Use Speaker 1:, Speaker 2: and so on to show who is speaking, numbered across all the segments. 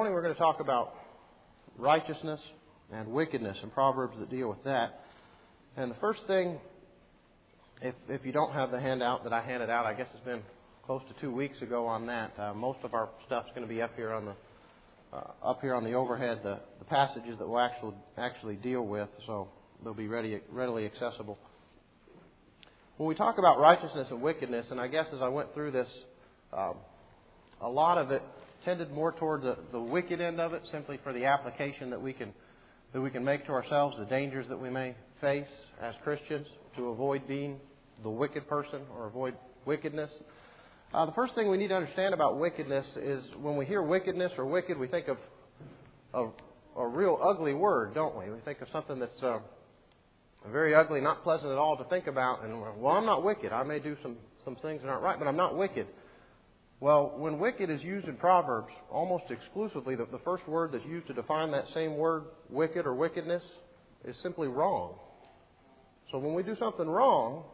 Speaker 1: morning we're going to talk about righteousness and wickedness and proverbs that deal with that. And the first thing, if you don't have the handout that I handed out, I guess it's been close to 2 weeks ago on that. Most of our stuff's going to be up here on the overhead, the passages that we'll actually deal with, so they'll be readily accessible. When we talk about righteousness and wickedness, and I guess as I went through this, a lot of it tended more toward the wicked end of it, simply for the application that we can make to ourselves, the dangers that we may face as Christians to avoid being the wicked person or avoid wickedness. The first thing we need to understand about wickedness is when we hear wickedness or wicked, we think of a real ugly word, don't we? We think of something that's very ugly, not pleasant at all to think about. And, well, I'm not wicked. I may do some things that aren't right, but I'm not wicked. Well, when wicked is used in Proverbs, almost exclusively, the first word that's used to define that same word, wicked or wickedness, is simply wrong. So when we do something wrong,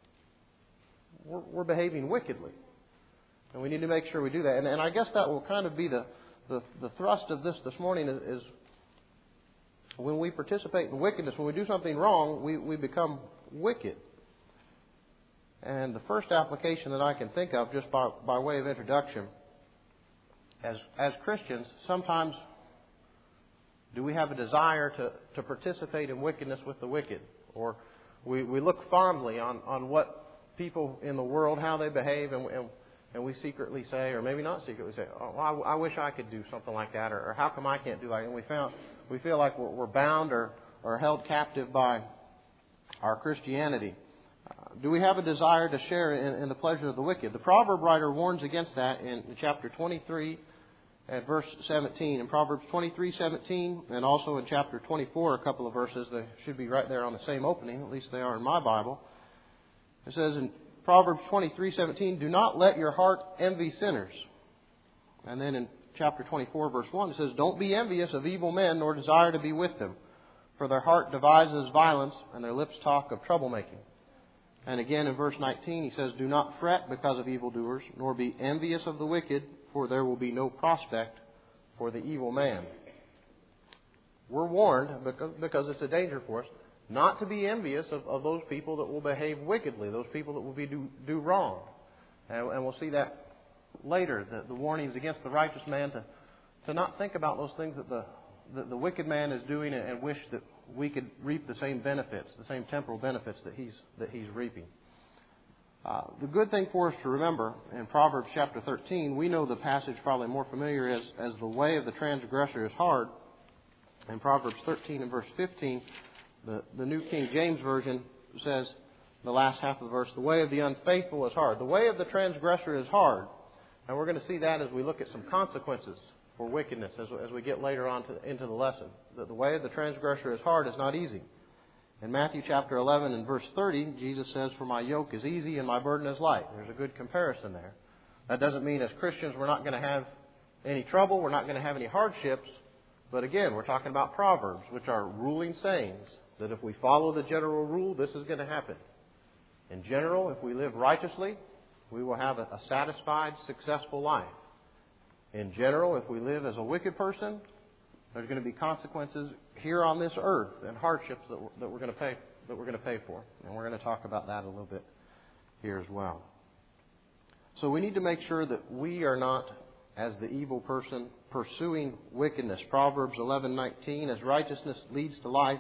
Speaker 1: we're behaving wickedly. And we need to make sure we do that. And I guess that will kind of be the thrust of this morning is when we participate in wickedness, when we do something wrong, we become wicked. And the first application that I can think of, just by way of introduction, as Christians, sometimes do we have a desire to participate in wickedness with the wicked? Or we look fondly on what people in the world, how they behave, and we secretly say, or maybe not secretly say, oh, I wish I could do something like that, or how come I can't do that? And we feel like we're bound or held captive by our Christianity. Do we have a desire to share in the pleasure of the wicked? The proverb writer warns against that in chapter 23 at verse 17. In Proverbs 23:17 and also in chapter 24, a couple of verses, they should be right there on the same opening, at least they are in my Bible. It says in Proverbs 23:17, do not let your heart envy sinners. And then in chapter 24, verse 1, it says, don't be envious of evil men, nor desire to be with them. For their heart devises violence, and their lips talk of troublemaking. And again in verse 19, he says, do not fret because of evildoers, nor be envious of the wicked, for there will be no prospect for the evil man. We're warned, because it's a danger for us, not to be envious of those people that will behave wickedly, those people that will do wrong. And we'll see that later, the warnings against the righteous man to not think about those things that the wicked man is doing and wish that we could reap the same benefits, the same temporal benefits that he's reaping. The good thing for us to remember in Proverbs chapter 13, we know the passage probably more familiar as the way of the transgressor is hard. In Proverbs 13 and verse 15, the New King James Version says, the last half of the verse, the way of the unfaithful is hard. The way of the transgressor is hard. And we're going to see that as we look at some consequences for wickedness as we get later on into the lesson. That the way of the transgressor is hard is not easy. In Matthew chapter 11 and verse 30, Jesus says, for my yoke is easy and my burden is light. There's a good comparison there. That doesn't mean as Christians we're not going to have any trouble, we're not going to have any hardships. But again, we're talking about proverbs, which are ruling sayings, that if we follow the general rule, this is going to happen. In general, if we live righteously, we will have a satisfied, successful life. In general, if we live as a wicked person, there's going to be consequences here on this earth and hardships that we're going to pay for. And we're going to talk about that a little bit here as well. So we need to make sure that we are not, as the evil person, pursuing wickedness. Proverbs 11:19, as righteousness leads to life,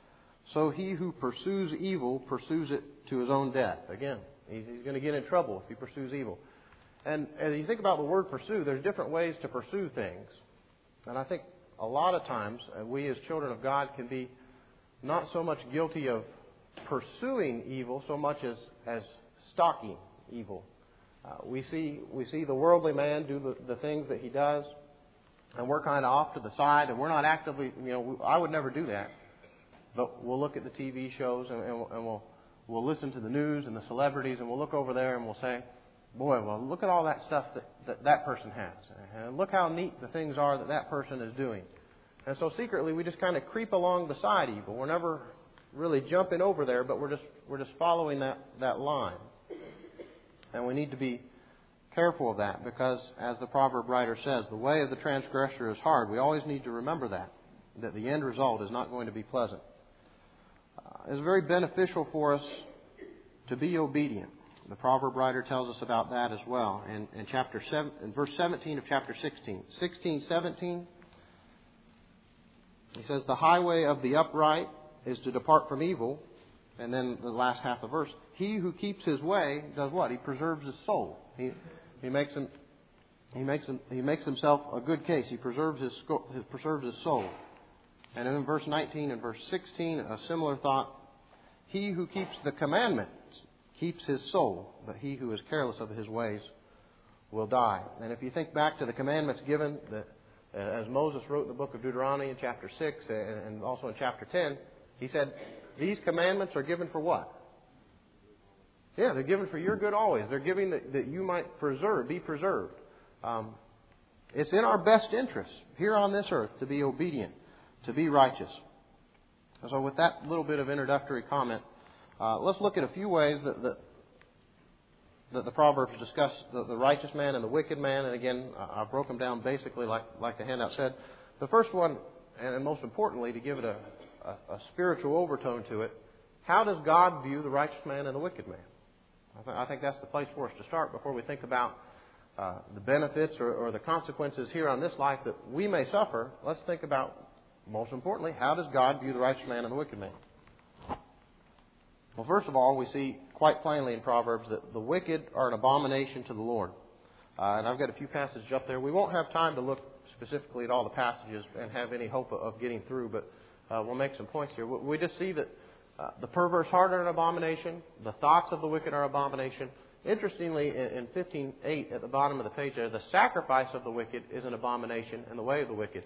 Speaker 1: so he who pursues evil pursues it to his own death. Again, he's going to get in trouble if he pursues evil. And as you think about the word pursue, there's different ways to pursue things. And I think a lot of times we as children of God can be not so much guilty of pursuing evil so much as stalking evil. We see the worldly man do the things that he does, and we're kind of off to the side, and we're not actively, I would never do that. But we'll look at the TV shows and we'll listen to the news and the celebrities, and we'll look over there and we'll say, boy, well, look at all that stuff that person has. And look how neat the things are that person is doing. And so secretly we just kind of creep along beside evil. We're never really jumping over there, but we're just following that line. And we need to be careful of that because, as the proverb writer says, the way of the transgressor is hard. We always need to remember that the end result is not going to be pleasant. It's very beneficial for us to be obedient. The proverb writer tells us about that as well in verse 17 of chapter 16. 16:17, he says, "The highway of the upright is to depart from evil." And then the last half of the verse, "He who keeps his way does what? He preserves his soul." He makes himself a good case. He preserves his soul. And in verse 19 and verse 16, a similar thought. "He who keeps the commandments keeps his soul, but he who is careless of his ways will die." And if you think back to the commandments given, as Moses wrote in the book of Deuteronomy in chapter 6 and also in chapter 10, he said, these commandments are given for what? Yeah, they're given for your good always. They're given that you might be preserved. It's in our best interest here on this earth to be obedient, to be righteous. So with that little bit of introductory comment, let's look at a few ways that the Proverbs discuss the righteous man and the wicked man. And again, I broke them down basically like the handout said. The first one, and most importantly, to give it a spiritual overtone to it, how does God view the righteous man and the wicked man? I think that's the place for us to start before we think about the benefits or the consequences here on this life that we may suffer. Let's think about, most importantly, how does God view the righteous man and the wicked man? Well, first of all, we see quite plainly in Proverbs that the wicked are an abomination to the Lord. And I've got a few passages up there. We won't have time to look specifically at all the passages and have any hope of getting through, but we'll make some points here. We just see that the perverse heart are an abomination. The thoughts of the wicked are an abomination. Interestingly, in 15:8 at the bottom of the page there, the sacrifice of the wicked is an abomination and the way of the wicked.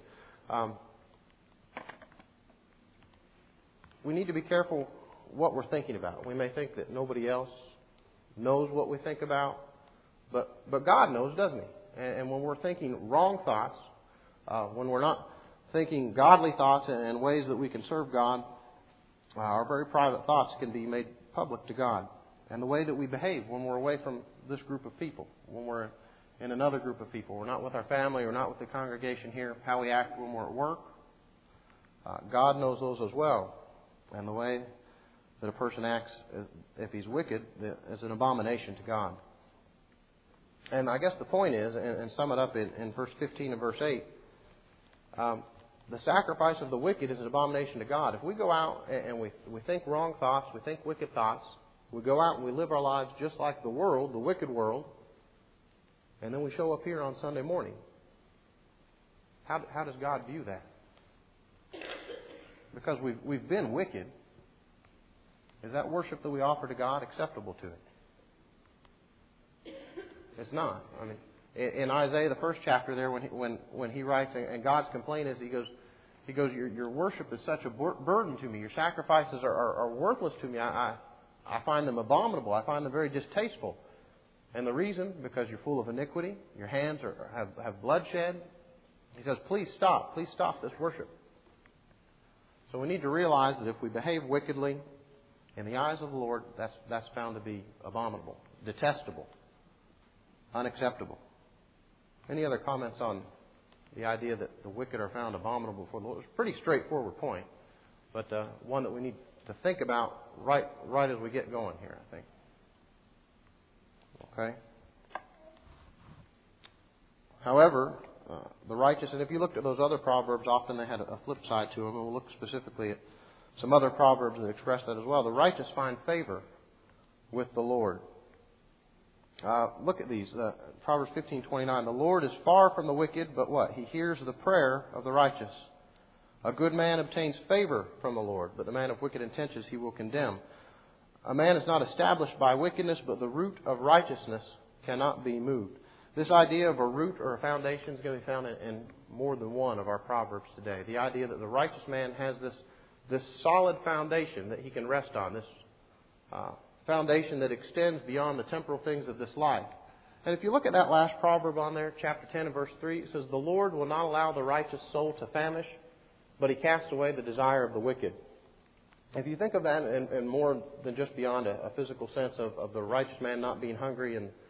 Speaker 1: We need to be careful what we're thinking about. We may think that nobody else knows what we think about, but God knows, doesn't He? And when we're thinking wrong thoughts, when we're not thinking godly thoughts and ways that we can serve God, our very private thoughts can be made public to God. And the way that we behave when we're away from this group of people, when we're in another group of people, we're not with our family, we're not with the congregation here, how we act when we're at work, God knows those as well. And the way that a person acts, if he's wicked, is an abomination to God. And I guess the point is, and sum it up in verse 15 and verse 8, the sacrifice of the wicked is an abomination to God. If we go out and we think wrong thoughts, we think wicked thoughts, we go out and we live our lives just like the world, the wicked world, and then we show up here on Sunday morning, how does God view that? Because we've been wicked. Is that worship that we offer to God acceptable to it? It's not. I mean, in Isaiah, the first chapter there, when he writes, and God's complaint is, he goes, your worship is such a burden to me. Your sacrifices are worthless to me. I find them abominable. I find them very distasteful. And the reason, because you're full of iniquity. Your hands have bloodshed. He says, please stop this worship. So we need to realize that if we behave wickedly, in the eyes of the Lord, that's found to be abominable, detestable, unacceptable. Any other comments on the idea that the wicked are found abominable before the Lord? It's a pretty straightforward point, but one that we need to think about right as we get going here, I think. Okay? However, the righteous, and if you looked at those other proverbs, often they had a flip side to them, and we'll look specifically at some other proverbs that express that as well. The righteous find favor with the Lord. Look at these. Proverbs 15:29. The Lord is far from the wicked, but what? He hears the prayer of the righteous. A good man obtains favor from the Lord, but the man of wicked intentions He will condemn. A man is not established by wickedness, but the root of righteousness cannot be moved. This idea of a root or a foundation is going to be found in more than one of our proverbs today. The idea that the righteous man has this solid foundation that he can rest on, this foundation that extends beyond the temporal things of this life. And if you look at that last proverb on there, chapter 10 and verse 3, it says, the Lord will not allow the righteous soul to famish, but He casts away the desire of the wicked. If you think of that in more than just beyond a physical sense of the righteous man not being hungry and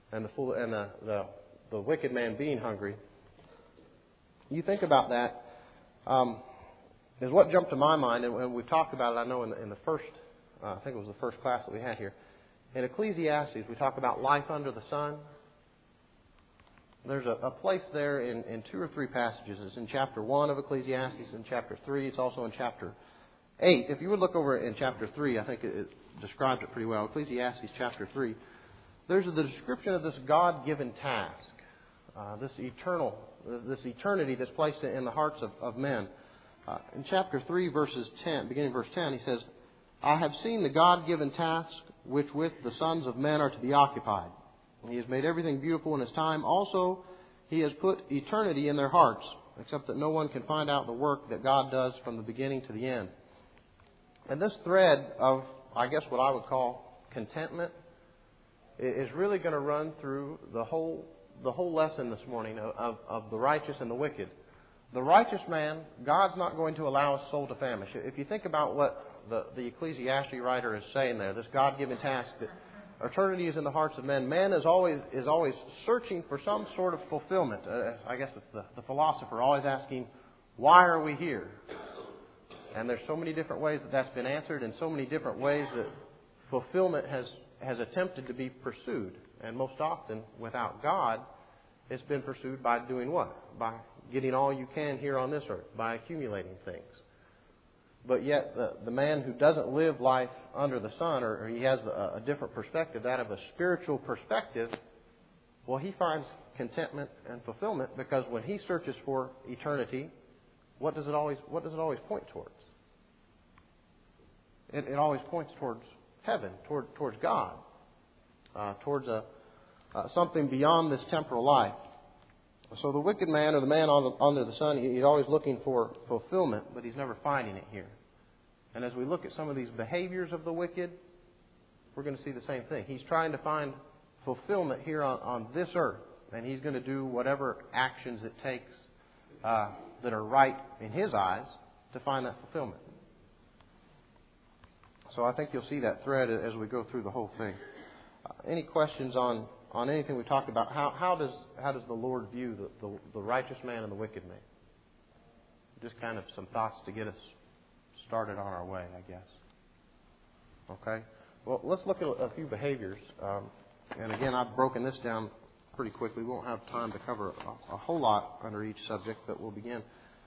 Speaker 1: and the wicked man being hungry. You think about that, is what jumped to my mind, and we've talked about it, I know, in the first, I think it was the first class that we had here. In Ecclesiastes, we talk about life under the sun. There's a place there in 2 or 3 passages. It's in chapter 1 of Ecclesiastes, in chapter 3. It's also in chapter 8. If you would look over in chapter 3, I think it describes it pretty well. Ecclesiastes chapter 3. There's the description of this God-given task, this eternity that's placed in the hearts of men. In chapter 3, beginning verse 10, he says, I have seen the God-given task which with the sons of men are to be occupied. He has made everything beautiful in His time. Also, He has put eternity in their hearts, except that no one can find out the work that God does from the beginning to the end. And this thread of, I guess what I would call contentment, is really going to run through the whole lesson this morning of the righteous and the wicked. The righteous man, God's not going to allow his soul to famish. If you think about what the Ecclesiastes writer is saying there, this God-given task that eternity is in the hearts of men. Man is always searching for some sort of fulfillment. I guess it's the philosopher always asking, why are we here? And there's so many different ways that that's been answered, and so many different ways that fulfillment has attempted to be pursued. And most often, without God, it's been pursued by doing what? By getting all you can here on this earth, by accumulating things. But yet, the man who doesn't live life under the sun, or he has a different perspective, that of a spiritual perspective, well, he finds contentment and fulfillment, because when he searches for eternity, what does it always point towards? It always points towards heaven, towards God, towards something beyond this temporal life. So the wicked man, or the man under the sun, he's always looking for fulfillment, but he's never finding it here. And as we look at some of these behaviors of the wicked, we're going to see the same thing. He's trying to find fulfillment here on this earth, and he's going to do whatever actions it takes that are right in his eyes to find that fulfillment. So I think you'll see that thread as we go through the whole thing. Any questions on anything we talked about? How does the Lord view the righteous man and the wicked man? Just kind of some thoughts to get us started on our way, I guess. Okay? Well, let's look at a few behaviors. And again, I've broken this down pretty quickly. We won't have time to cover a whole lot under each subject, but we'll begin.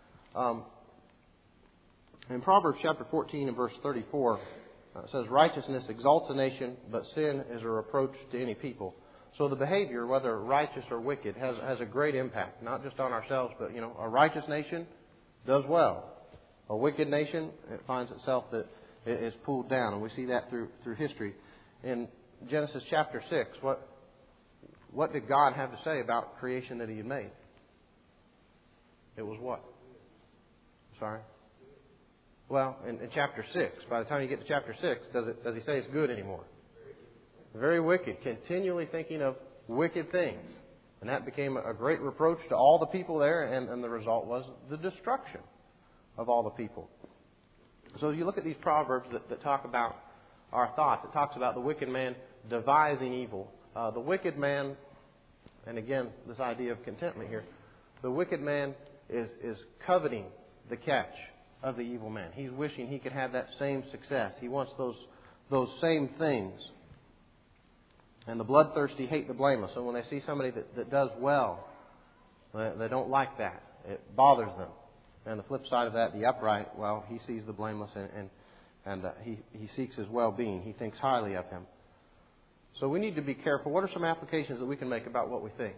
Speaker 1: In Proverbs chapter 14 and verse 34, it says, righteousness exalts a nation, but sin is a reproach to any people. So the behavior, whether righteous or wicked, has a great impact, not just on ourselves, but, a righteous nation does well. A wicked nation, it finds itself that it is pulled down, and we see that through history. In Genesis chapter 6, what did God have to say about creation that He had made? It was what? Sorry? Well, in chapter 6, by the time you get to chapter 6, does He say it's good anymore? Very wicked, continually thinking of wicked things. And that became a great reproach to all the people there, and the result was the destruction of all the people. So as you look at these proverbs that talk about our thoughts, it talks about the wicked man devising evil. The wicked man, and again, this idea of contentment here, the wicked man is coveting the catch of the evil man. He's wishing he could have that same success. He wants those same things. And the bloodthirsty hate the blameless. So when they see somebody that does well, they don't like that. It bothers them. And the flip side of that, the upright, well, he sees the blameless and he seeks his well-being. He thinks highly of him. So we need to be careful. What are some applications that we can make about what we think?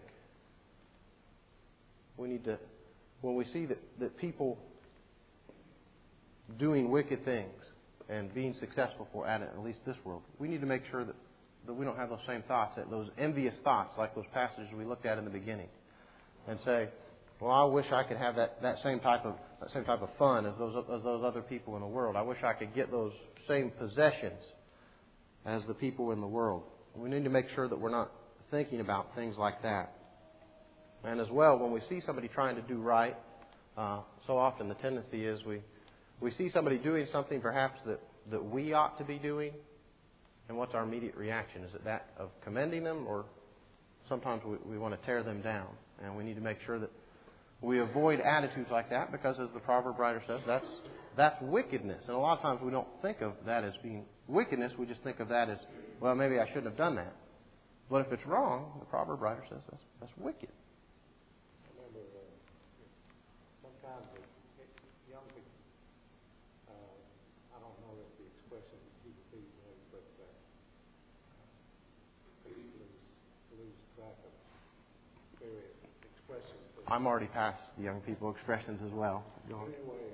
Speaker 1: We need to, when we see that people doing wicked things and being successful at it, at least this world, we need to make sure that we don't have those same thoughts, those envious thoughts like those passages we looked at in the beginning, and say, well, I wish I could have that same type of fun as those other people in the world. I wish I could get those same possessions as the people in the world. We need to make sure that we're not thinking about things like that. And as well, when we see somebody trying to do right, so often the tendency is we see somebody doing something perhaps that we ought to be doing, and what's our immediate reaction? Is it that of commending them, or sometimes we want to tear them down. And we need to make sure that we avoid attitudes like that because, as the proverb writer says, that's wickedness. And a lot of times we don't think of that as being wickedness. We just think of that as, well, maybe I shouldn't have done that. But if it's wrong, the proverb writer says that's wicked.
Speaker 2: I remember sometimes young people, I don't know if the expression is people these days, but people lose track of various expressions.
Speaker 1: I'm already past the young people expressions as well.
Speaker 2: Anyway,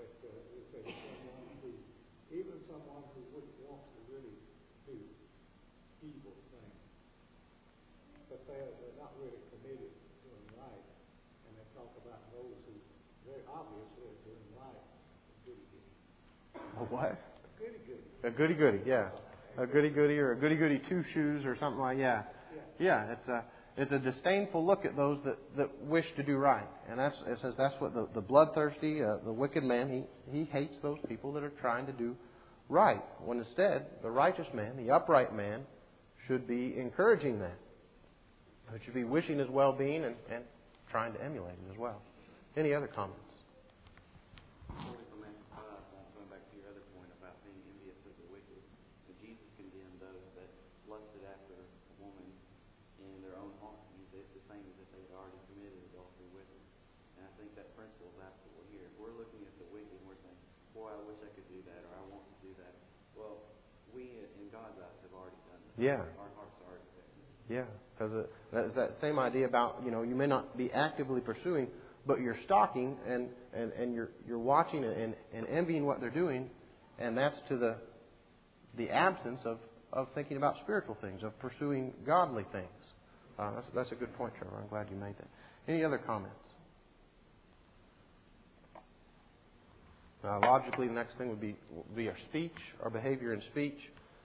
Speaker 2: even someone who wants to really do evil things, but they're not really committed to doing right, and they talk about those who very obviously are doing right, goody-goody.
Speaker 1: A what?
Speaker 2: A goody-goody.
Speaker 1: A goody-goody, yeah. A goody-goody or a goody-goody two-shoes or something like that. Yeah, it's a disdainful look at those that wish to do right. And it says that's what the bloodthirsty, the wicked man, he hates those people that are trying to do right. When instead, the righteous man, the upright man, should be encouraging that. It should be wishing his well-being and trying to emulate it as well. Any other comments?
Speaker 3: Going back to your other point about being envious of the wicked, Jesus condemned those that lusted after a woman in their own heart. It's the same as if they had already committed adultery with her. And I think that principle is applicable here. If we're looking at the wicked and we're saying, boy, I wish I could do that, or I want to do that, well, we, in God's eyes, have already done that.
Speaker 1: Yeah.
Speaker 3: Our hearts are already there.
Speaker 1: Yeah, because that's that same idea about, you may not be actively pursuing, but you're stalking and you're watching and envying what they're doing, and that's to the absence of thinking about spiritual things, of pursuing godly things. That's a good point, Trevor. I'm glad you made that. Any other comments? Logically, the next thing would be our speech, our behavior in speech.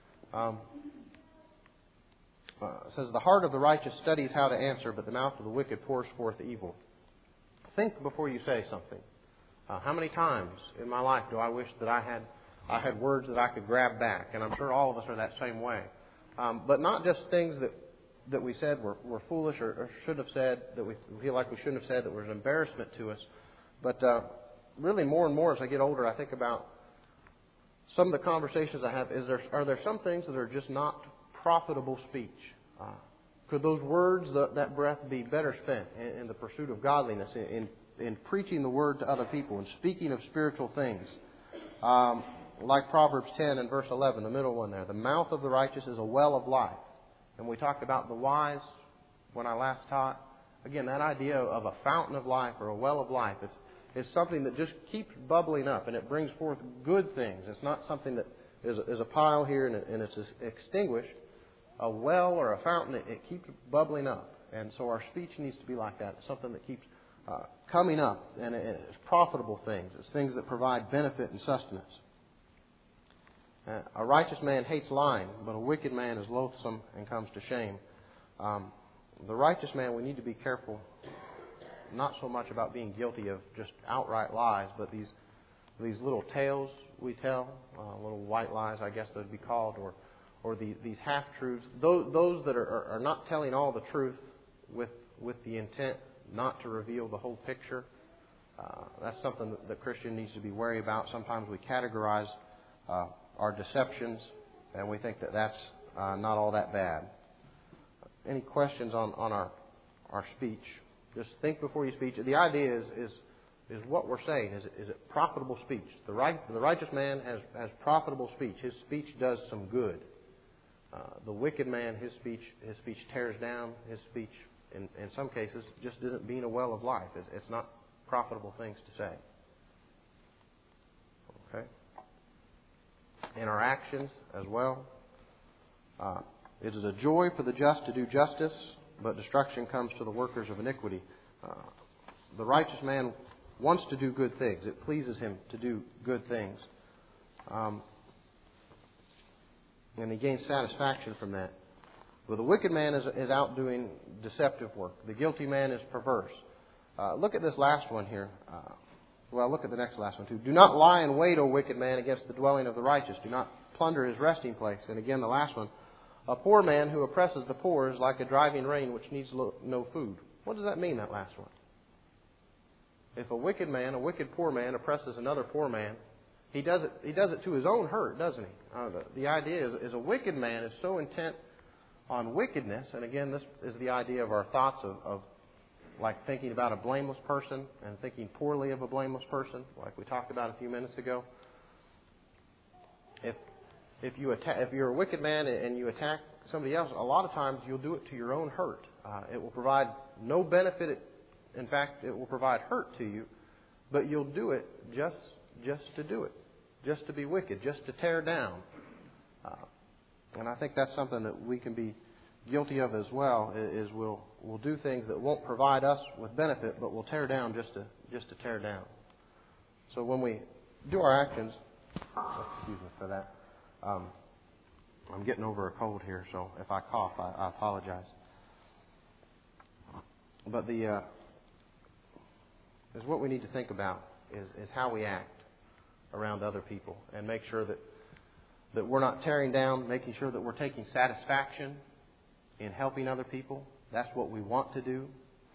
Speaker 1: It says, the heart of the righteous studies how to answer, but the mouth of the wicked pours forth evil. Think before you say something. How many times in my life do I wish that I had words that I could grab back? And I'm sure all of us are that same way. But not just things that we said were foolish or should have said, that we feel like we shouldn't have said, that were an embarrassment to us. But really more and more as I get older, I think about some of the conversations I have. Are there some things that are just not profitable speech? Could those words, that breath, be better spent in the pursuit of godliness, in preaching the word to other people, and speaking of spiritual things? Like Proverbs 10 and verse 11, the middle one there. The mouth of the righteous is a well of life. And we talked about the wise when I last taught. Again, that idea of a fountain of life or a well of life, it's something that just keeps bubbling up and it brings forth good things. It's not something that is a pile here and it's extinguished. A well or a fountain, it keeps bubbling up. And so our speech needs to be like that. It's something that keeps coming up, and it's profitable things. It's things that provide benefit and sustenance. A righteous man hates lying, but a wicked man is loathsome and comes to shame. The righteous man, we need to be careful, not so much about being guilty of just outright lies, but these little tales we tell, little white lies, I guess they'd be called, or these half-truths, those that are not telling all the truth with the intent not to reveal the whole picture. That's something that the Christian needs to be wary about. Sometimes we categorize our deceptions, and we think that that's not all that bad. Any questions on our speech? Just think before you speak. The idea is what we're saying. Is it profitable speech? The righteous man has profitable speech. His speech does some good. The wicked man, his speech tears down. His speech, in some cases, just isn't being a well of life. It's not profitable things to say. Okay? In our actions as well. It is a joy for the just to do justice, but destruction comes to the workers of iniquity. The righteous man wants to do good things. It pleases him to do good things. And he gains satisfaction from that. But the wicked man is out doing deceptive work. The guilty man is perverse. Look at this last one here. Look at the next last one too. Do not lie in wait, O wicked man, against the dwelling of the righteous. Do not plunder his resting place. And again, the last one. A poor man who oppresses the poor is like a driving rain which needs no food. What does that mean, that last one? If a wicked man, a wicked poor man, oppresses another poor man, he does it to his own hurt, doesn't he? The idea is a wicked man is so intent on wickedness, and again, this is the idea of our thoughts of like thinking about a blameless person and thinking poorly of a blameless person, like we talked about a few minutes ago. If you're a wicked man and you attack somebody else, a lot of times you'll do it to your own hurt. It will provide no benefit. In fact, it will provide hurt to you, but you'll do it just to do it, just to be wicked, just to tear down. And I think that's something that we can be guilty of as well. Is we'll do things that won't provide us with benefit, but we'll tear down just to tear down. So when we do our actions, excuse me for that. I'm getting over a cold here, so if I cough, I apologize. But is what we need to think about is how we act around other people, and make sure that we're not tearing down, making sure that we're taking satisfaction in helping other people. That's what we want to do.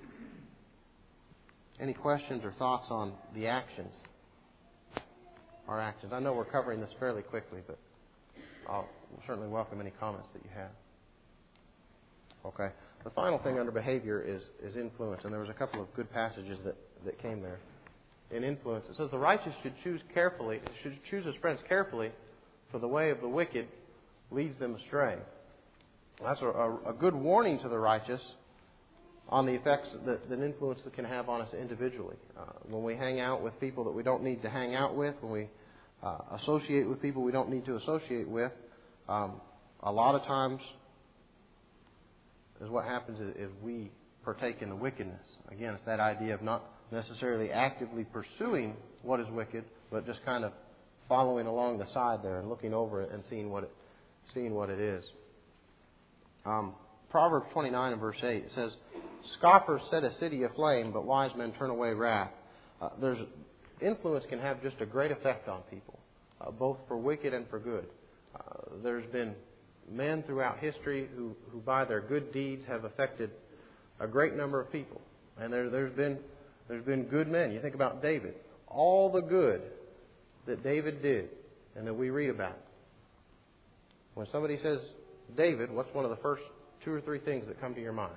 Speaker 1: Any questions or thoughts on the actions? Our actions. I know we're covering this fairly quickly, but I'll certainly welcome any comments that you have. Okay. The final thing under behavior is influence, and there was a couple of good passages that came there. In influence, it says the righteous should choose his friends carefully, for the way of the wicked leads them astray. That's a good warning to the righteous on the effects that influence can have on us individually. When we hang out with people that we don't need to hang out with, when we associate with people we don't need to associate with, a lot of times is what happens is we partake in the wickedness. Again, it's that idea of not necessarily actively pursuing what is wicked, but just kind of following along the side there and looking over it and seeing what it is. Proverbs 29 and verse 8, it says, "Scoffers set a city aflame, but wise men turn away wrath." Influence can have just a great effect on people, both for wicked and for good. There's been men throughout history who by their good deeds have affected a great number of people, and there's been good men. You think about David, all the good that David did, and that we read about. When somebody says David, what's one of the first 2 or 3 things that come to your mind?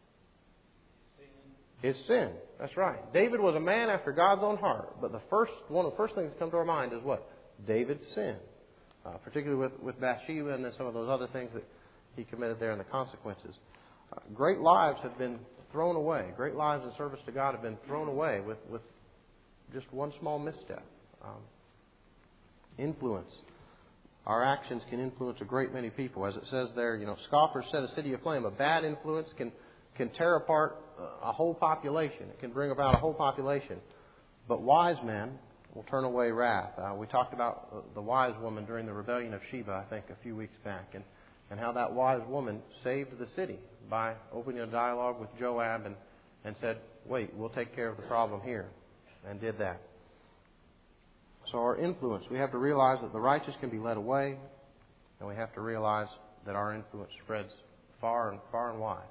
Speaker 1: His sin. That's right. David was a man after God's own heart. But one of the first things that come to our mind is what? David's sin. Particularly with Bathsheba and then some of those other things that he committed there and the consequences. Great lives have been thrown away. Great lives in service to God have been thrown away with just one small misstep. Influence. Our actions can influence a great many people. As it says there, scoffers set a city aflame. A bad influence can tear apart a whole population. It can bring about a whole population. But wise men will turn away wrath. We talked about the wise woman during the rebellion of Sheba, I think, a few weeks back, and how that wise woman saved the city by opening a dialogue with Joab and said, wait, we'll take care of the problem here, and did that. So our influence, we have to realize that the righteous can be led away, and we have to realize that our influence spreads far and wide.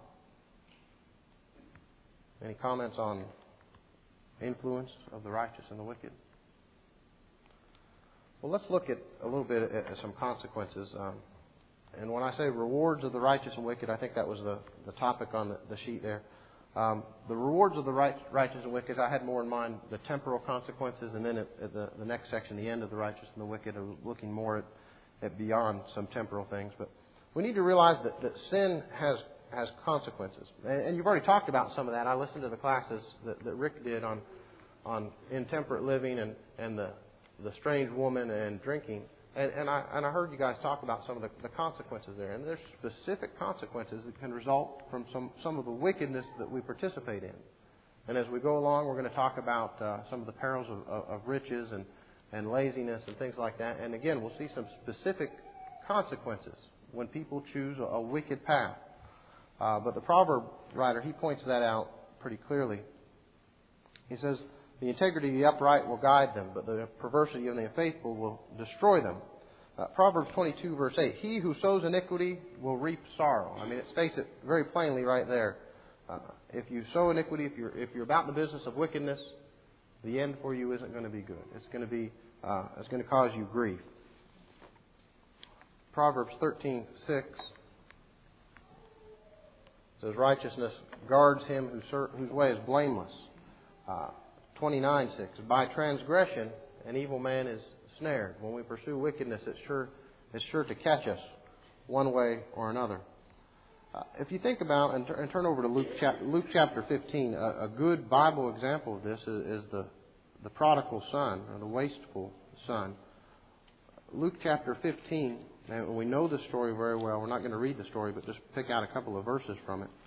Speaker 1: Any comments on influence of the righteous and the wicked? Well, let's look at a little bit at some consequences. And when I say rewards of the righteous and wicked, I think that was the topic on the sheet there. The rewards of the righteous and wicked, I had more in mind the temporal consequences, and then at the next section, the end of the righteous and the wicked, are looking more at beyond some temporal things. But we need to realize that sin has consequences. And you've already talked about some of that. I listened to the classes that Rick did on intemperate living and the strange woman and drinking. And I heard you guys talk about some of the consequences there. And there's specific consequences that can result from some of the wickedness that we participate in. And as we go along, we're going to talk about some of the perils of riches and laziness and things like that. And again, we'll see some specific consequences when people choose a wicked path. But the proverb writer, he points that out pretty clearly. He says, "The integrity of the upright will guide them, but the perversity of the unfaithful will destroy them. Proverbs 22, verse 8. He who sows iniquity will reap sorrow. I mean, it states it very plainly right there. If you sow iniquity, if you're about the business of wickedness, the end for you isn't going to be good. It's going to cause you grief. Proverbs 13:6 says, righteousness guards him whose way is blameless. 29:6, by transgression an evil man is snared. When we pursue wickedness, it's sure to catch us one way or another. If you think about and turn over to Luke chapter 15, a good Bible example of this is the prodigal son, or the wasteful son. Luke chapter 15, and we know the story very well. We're not going to read the story, but just pick out a couple of verses from it.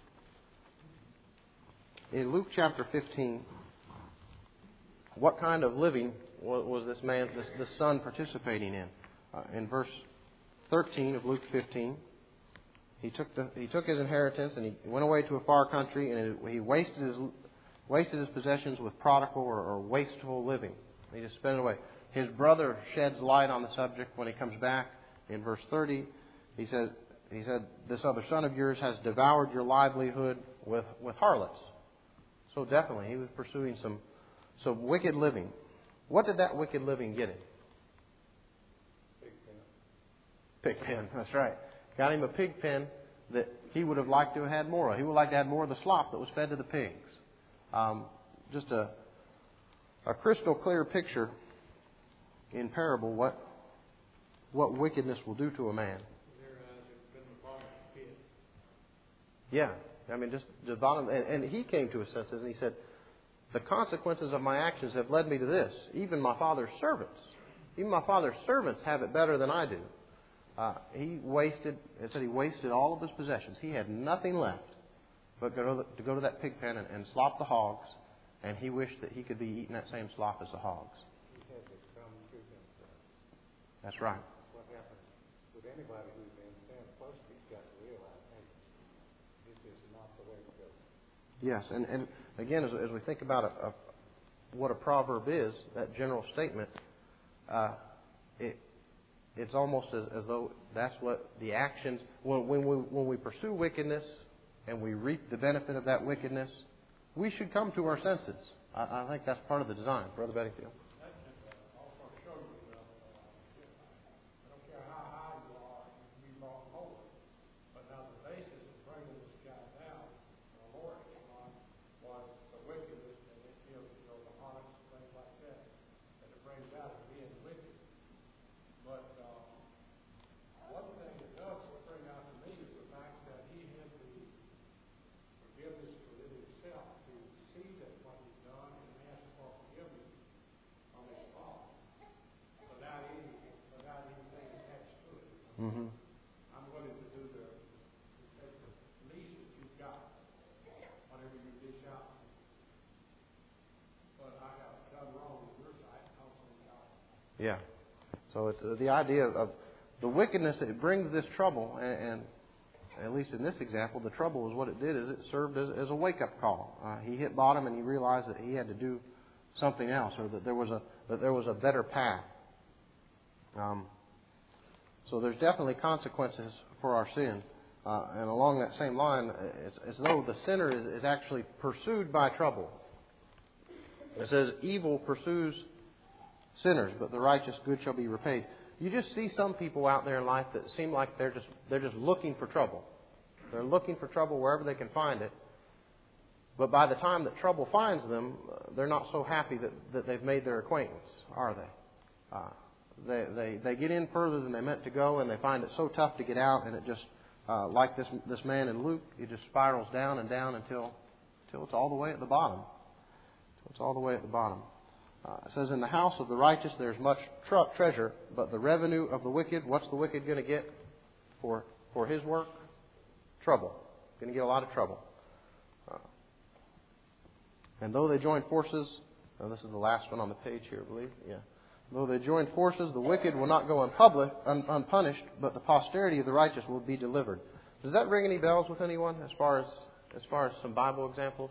Speaker 1: In Luke chapter 15, what kind of living was this son participating in? In verse 13 of Luke 15, he took his inheritance and he went away to a far country, and he wasted his possessions with prodigal or wasteful living. He just spent it away. His brother sheds light on the subject when he comes back. In verse 30, he said, this other son of yours has devoured your livelihood with harlots. So definitely, he was pursuing some wicked living. What did that wicked living get him? Pig pen, that's right. Got him a pig pen that he would have liked to have had more of. He would like to have more of the slop that was fed to the pigs. Just a crystal clear picture in parable what wickedness will do to a man. Yeah, I mean, just the bottom. And he came to his senses and he said, the consequences of my actions have led me to this. Even my father's servants have it better than I do. He wasted all of his possessions. He had nothing left but to go to that pig pen and slop the hogs, and he wished that he could be eating that same slop as the hogs.
Speaker 2: He had to come to himself.
Speaker 1: That's right.
Speaker 2: What happens with anybody who's in sin, first he's got to realize, hey, this is not the way to go.
Speaker 1: Yes, and again, as we think about what a proverb is, that general statement, it's almost as though that's what the actions, when we pursue wickedness and we reap the benefit of that wickedness, we should come to our senses. I think that's part of the design. Brother Bedingfield. Mm-hmm.
Speaker 2: I'm willing to do the least that you've got, whatever you dish out. But I have done wrong in your sight, how can we help?
Speaker 1: Yeah. So it's the idea of the wickedness that it brings this trouble, and at least in this example, the trouble is what it did is it served as a wake-up call. He hit bottom and he realized that he had to do something else, or that there was a better path. So there's definitely consequences for our sin. And along that same line, it's as though the sinner is actually pursued by trouble. It says, evil pursues sinners, but the righteous good shall be repaid. You just see some people out there in life that seem like they're just looking for trouble. They're looking for trouble wherever they can find it. But by the time that trouble finds them, they're not so happy that they've made their acquaintance, are they? They get in further than they meant to go, and they find it so tough to get out, and it just, like this man in Luke, it just spirals down and down until it's all the way at the bottom. It's all the way at the bottom. It says, in the house of the righteous there's much treasure, but the revenue of the wicked, what's the wicked going to get for his work? Trouble. Going to get a lot of trouble. And though they join forces, this is the last one on the page here, I believe. Yeah. Though they join forces, the wicked will not go unpunished, but the posterity of the righteous will be delivered. Does that ring any bells with anyone as far as some Bible examples?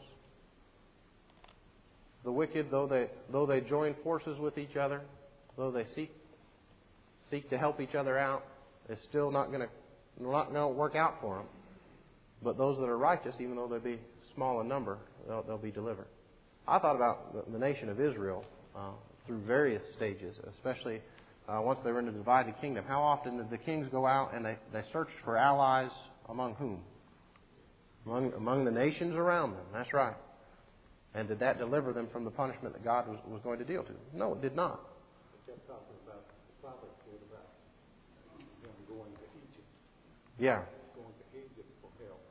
Speaker 1: The wicked, though they join forces with each other, though they seek to help each other out, it's still not going to work out for them. But those that are righteous, even though they be small in number, they'll be delivered. I thought about the nation of Israel through various stages, especially once they were in the divided kingdom. How often did the kings go out and they searched for allies among whom? Among the nations around them. That's right. And did that deliver them from the punishment that God was going to deal to them? No, it did not.
Speaker 2: They kept talking about the prophet said about them going to Egypt.
Speaker 1: Yeah.
Speaker 2: Going to Egypt for help.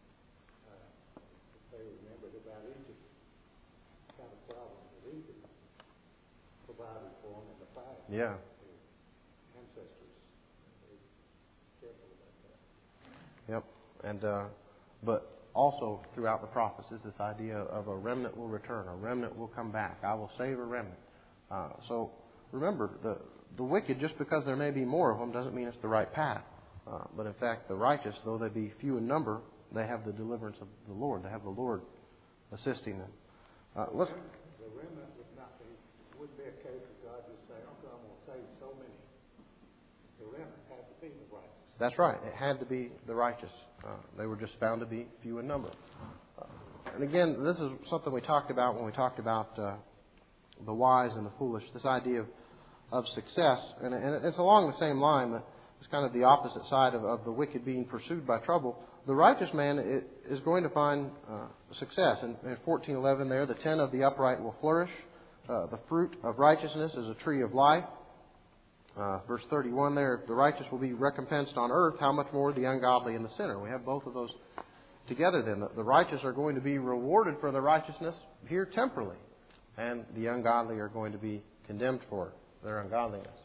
Speaker 2: If they remembered about Egypt, kind of problems that Egypt provided for them in the past.
Speaker 1: Yeah.
Speaker 2: Their ancestors. They were careful about that.
Speaker 1: Yep. And but also throughout the prophets is this idea of a remnant will return, a remnant will come back. I will save a remnant. So remember, the wicked, just because there may be more of them, doesn't mean it's the right path. But in fact, the righteous, though they be few in number, they have the deliverance of the Lord. They have the Lord assisting them.
Speaker 2: The remnant wouldn't be a case of God just saying, okay, I'm going to save so many. The remnant had to be the righteous.
Speaker 1: That's right. It had to be the righteous. They were just found to be few in number. And again, this is something we talked about when we talked about the wise and the foolish, this idea of success. And it's along the same line. It's kind of the opposite side of the wicked being pursued by trouble. The righteous man is going to find success. In 14:11 there, the tent of the upright will flourish. The fruit of righteousness is a tree of life. Verse 31 there, if the righteous will be recompensed on earth, how much more the ungodly and the sinner? We have both of those together then. The righteous are going to be rewarded for their righteousness here temporally, and the ungodly are going to be condemned for their ungodliness.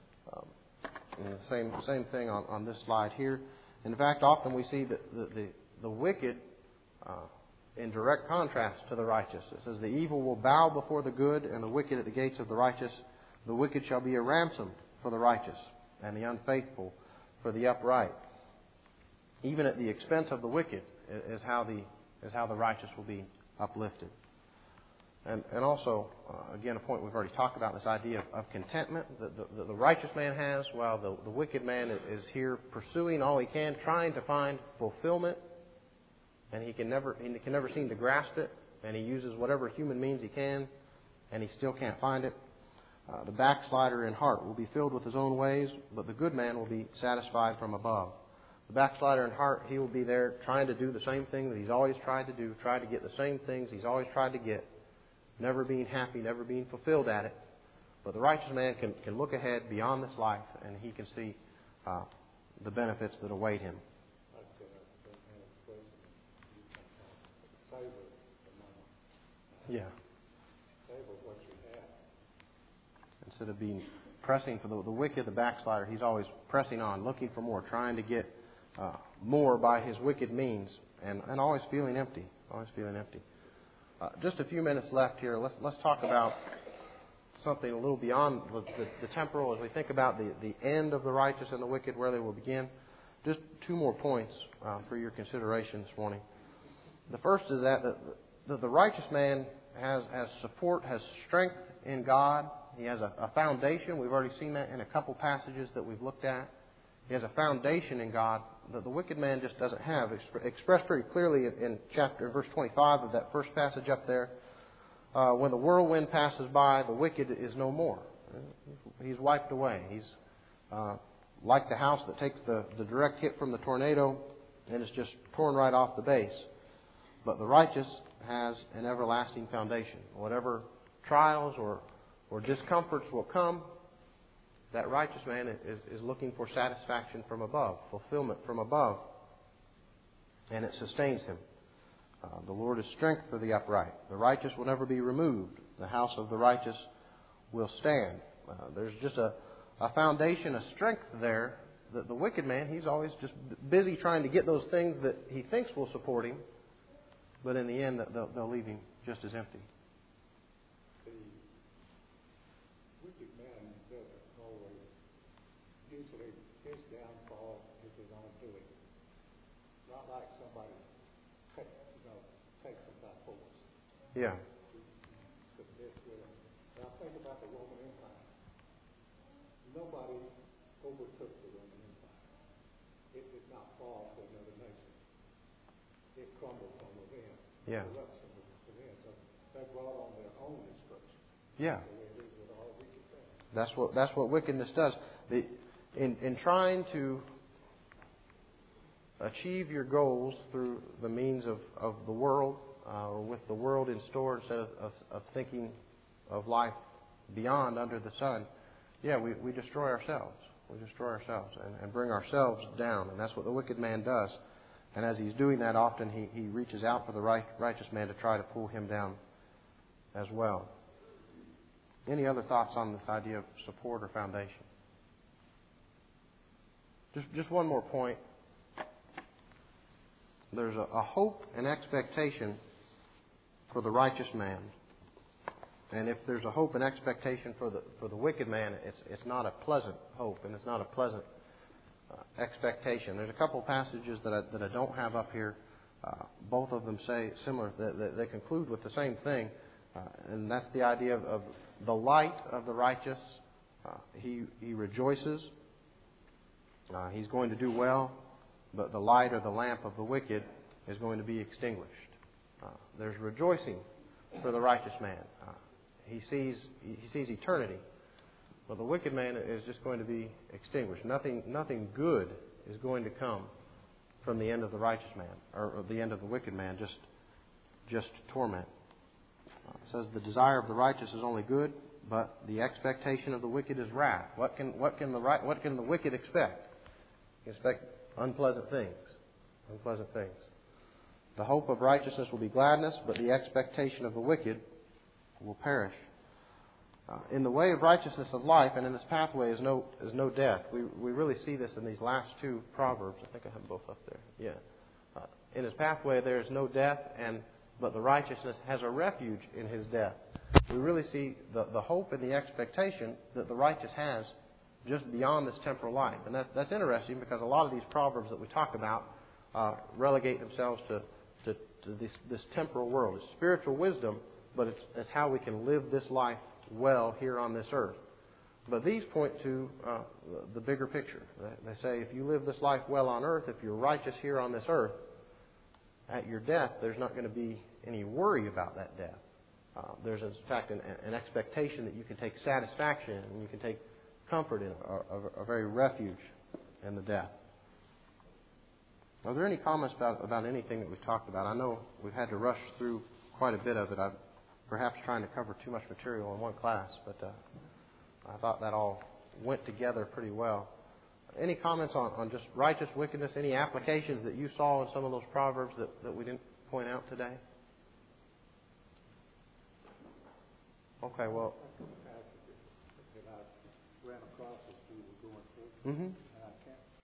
Speaker 1: And the same thing on this slide here. In fact, often we see that the wicked in direct contrast to the righteous. It says, the evil will bow before the good, and the wicked at the gates of the righteous. The wicked shall be a ransom for the righteous, and the unfaithful for the upright. Even at the expense of the wicked is how the righteous will be uplifted. And also, again, a point we've already talked about, this idea of contentment that the righteous man has, while the wicked man is here pursuing all he can, trying to find fulfillment, and he can never seem to grasp it, and he uses whatever human means he can, and he still can't find it. The backslider in heart will be filled with his own ways, but the good man will be satisfied from above. The backslider in heart, he will be there trying to do the same thing that he's always tried to do, try to get the same things he's always tried to get, never being happy, never being fulfilled at it. But the righteous man can look ahead beyond this life, and he can see the benefits that await him. Yeah.
Speaker 2: What you have.
Speaker 1: Instead of being pressing for the wicked, the backslider, he's always pressing on, looking for more, trying to get more by his wicked means, and always feeling empty. Always feeling empty. Just a few minutes left here. Let's talk about something a little beyond the temporal as we think about the end of the righteous and the wicked, where they will begin. Just two more points for your consideration this morning. The first is that the righteous man has support, has strength in God. He has a foundation. We've already seen that in a couple passages that we've looked at. He has a foundation in God that the wicked man just doesn't have. Expressed very clearly in verse 25 of that first passage up there. When the whirlwind passes by, the wicked is no more. He's wiped away. He's like the house that takes the direct hit from the tornado and is just torn right off the base. But the righteous has an everlasting foundation. Whatever trials or discomforts will come, that righteous man is looking for satisfaction from above, fulfillment from above, and it sustains him. The Lord is strength for the upright. The righteous will never be removed. The house of the righteous will stand. There's just a foundation, a strength there that the wicked man, he's always just busy trying to get those things that he thinks will support him, but in the end they'll leave him just as empty.
Speaker 2: The wicked man doesn't always, usually his downfall is his own doing. Not like somebody takes him by force.
Speaker 1: Yeah.
Speaker 2: Submit with him. And I think about the Roman Empire. Nobody overtook the Roman Empire. It did not fall to another nation. It crumbled from within.
Speaker 1: Yeah.
Speaker 2: Corruption was within. So they brought on their own destruction.
Speaker 1: Yeah.
Speaker 2: So it is with all wicked things.
Speaker 1: That's what wickedness does. In trying to achieve your goals through the means of the world, or with the world in store instead of thinking of life beyond under the sun, yeah, we destroy ourselves. We destroy ourselves and bring ourselves down. And that's what the wicked man does. And as he's doing that, often he reaches out for the righteous man to try to pull him down as well. Any other thoughts on this idea of support or foundation? Just one more point. There's a hope and expectation for the righteous man. And if there's a hope and expectation for the wicked man, it's not a pleasant hope and it's not a pleasant expectation. There's a couple of passages that I don't have up here. Both of them say similar. They conclude with the same thing, and that's the idea of the light of the righteous. He rejoices. He's going to do well, but the light or the lamp of the wicked is going to be extinguished. There's rejoicing for the righteous man. He sees eternity, but the wicked man is just going to be extinguished. Nothing good is going to come from the end of the righteous man or the end of the wicked man. Just torment. It says the desire of the righteous is only good, but the expectation of the wicked is wrath. What can the wicked expect? He expect unpleasant things. Unpleasant things. The hope of righteousness will be gladness, but the expectation of the wicked will perish. In the way of righteousness of life and in this pathway is no death. We really see this in these last two proverbs. I think I have them both up there. Yeah. In his pathway there is no death, but the righteousness has a refuge in his death. We really see the hope and the expectation that the righteous has just beyond this temporal life. And that's interesting because a lot of these proverbs that we talk about relegate themselves to this temporal world. It's spiritual wisdom, but it's how we can live this life well here on this earth. But these point to the bigger picture. They say if you live this life well on earth, if you're righteous here on this earth, at your death there's not going to be any worry about that death. There's in fact an expectation that you can take satisfaction and you can take comfort in a very refuge in the death. Are there any comments about anything that we've talked about? I know we've had to rush through quite a bit of it. I'm perhaps trying to cover too much material in one class, but I thought that all went together pretty well. Any comments on just righteous wickedness? Any applications that you saw in some of those proverbs that we didn't point out today? Okay, well.
Speaker 2: That I ran across as we were going through.
Speaker 1: Mm-hmm.